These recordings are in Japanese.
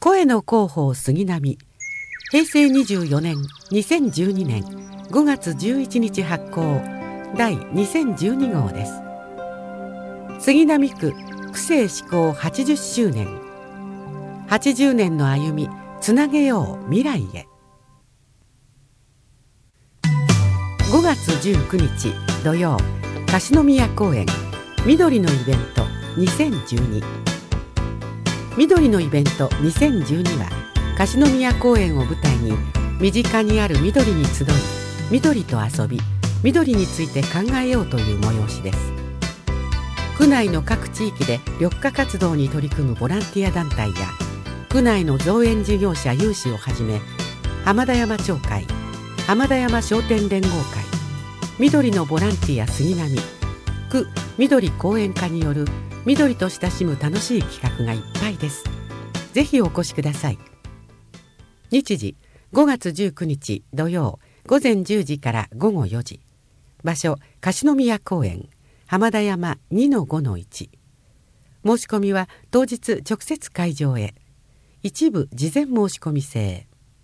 声の広報杉並、平成24年2012年5月11日発行第2012号です。杉並区区政施行80周年、80年の歩み、つなげよう未来へ。5月19日土曜、樫宮公園緑のイベント2012。緑のイベント2012は樫宮公園を舞台に身近にある緑に集い、緑と遊び、緑について考えようという催しです。区内の各地域で緑化活動に取り組むボランティア団体や区内の造園事業者有志をはじめ、浜田山町会、浜田山商店連合会、緑のボランティア杉並、区緑公園課による緑と親しむ楽しい企画がいっぱいです。ぜひお越しください。日時5月19日土曜午前10時から午後4時。場所樫宮公園浜田山 2-5-1。申し込みは当日直接会場へ。一部事前申し込み制。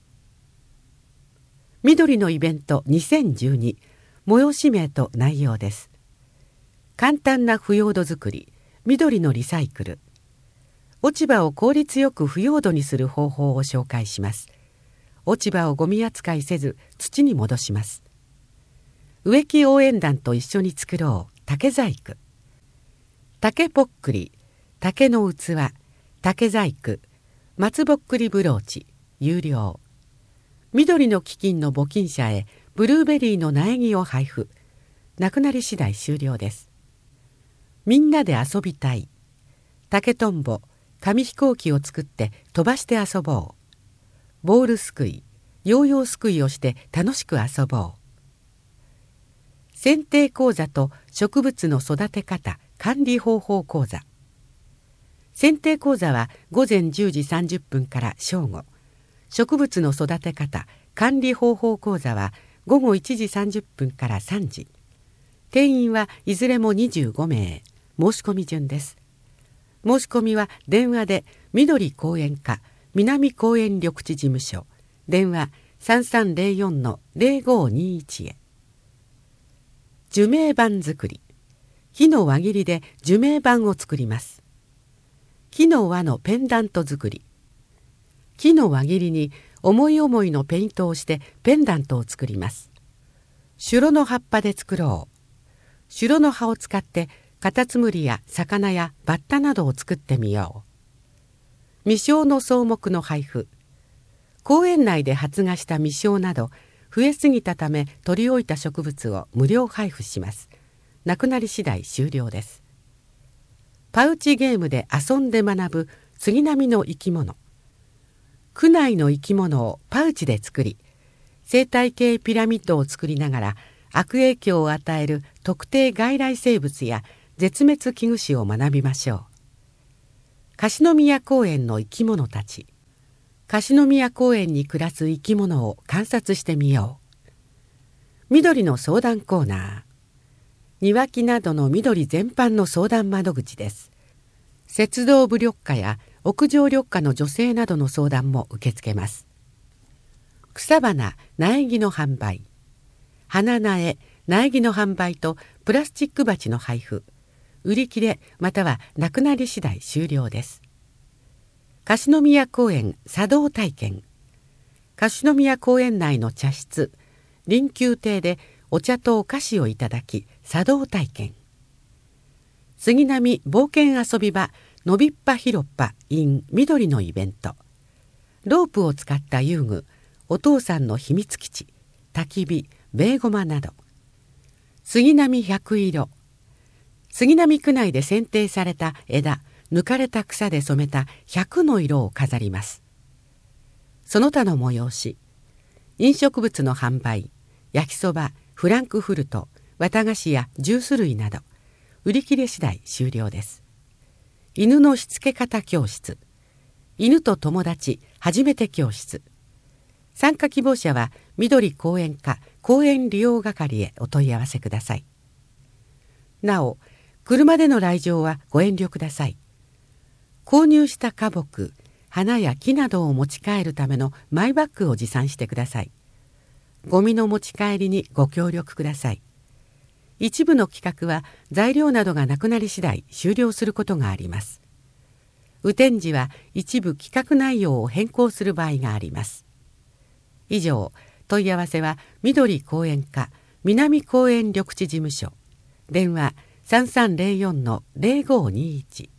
緑のイベント2012、催し名と内容です。簡単な腐葉土作り、緑のリサイクル。落ち葉を効率よく腐葉土にする方法を紹介します。落ち葉をゴミ扱いせず土に戻します。植木応援団と一緒に作ろう竹細工。竹ぽっくり、竹の器、竹細工、松ぼっくりブローチ、有料。緑の基金の募金者へブルーベリーの苗木を配布。なくなり次第終了です。みんなで遊びたい。竹とんぼ、紙飛行機を作って飛ばして遊ぼう。ボールすくい、ヨーヨーすくいをして楽しく遊ぼう。剪定講座と植物の育て方管理方法講座。剪定講座は午前10時30分から正午。植物の育て方管理方法講座は午後1時30分から3時。定員はいずれも25名。申し込み順です。申し込みは電話で緑公園課南公園緑地事務所、電話 3304-0521 へ。樹名板作り。木の輪切りで樹名板を作ります。木の輪のペンダント作り。木の輪切りに思い思いのペイントをしてペンダントを作ります。シュロの葉っぱで作ろう。シュロの葉を使ってカタツムリや魚やバッタなどを作ってみよう。未生の草木の配布。公園内で発芽した未生など増えすぎたため取り置いた植物を無料配布します。なくなり次第終了です。パウチゲームで遊んで学ぶ杉並の生き物。区内の生き物をパウチで作り、生態系ピラミッドを作りながら悪影響を与える特定外来生物や絶滅危惧種を学びましょう。樫宮公園の生き物たち。樫宮公園に暮らす生き物を観察してみよう。緑の相談コーナー。庭木などの緑全般の相談窓口です。雪道部緑化や屋上緑化の助成などの相談も受け付けます。草花、苗木の販売。花苗、苗木の販売とプラスチック鉢の配布。売り切れまたはなくなり次第終了です。樫宮公園茶道体験。樫宮公園内の茶室臨宮亭でお茶とお菓子をいただき茶道体験。杉並冒険遊び場のびっぱ広っぱ in 緑のイベント。ロープを使った遊具、お父さんの秘密基地、焚き火、ベーゴマなど。杉並百色。杉並区内で剪定された枝、抜かれた草で染めた100の色を飾ります。その他の催し。飲食物の販売、焼きそば、フランクフルト、綿菓子やジュース類など。売り切れ次第終了です。犬のしつけ方教室。犬と友達初めて教室。参加希望者は緑公園課公園利用係へお問い合わせください。なお、車での来場はご遠慮ください。購入した花木、 花や木などを持ち帰るためのマイバッグを持参してください。ゴミの持ち帰りにご協力ください。一部の企画は材料などがなくなり次第終了することがあります。雨天時は一部企画内容を変更する場合があります。以上、問い合わせは緑公園課南公園緑地事務所、電話3304-0521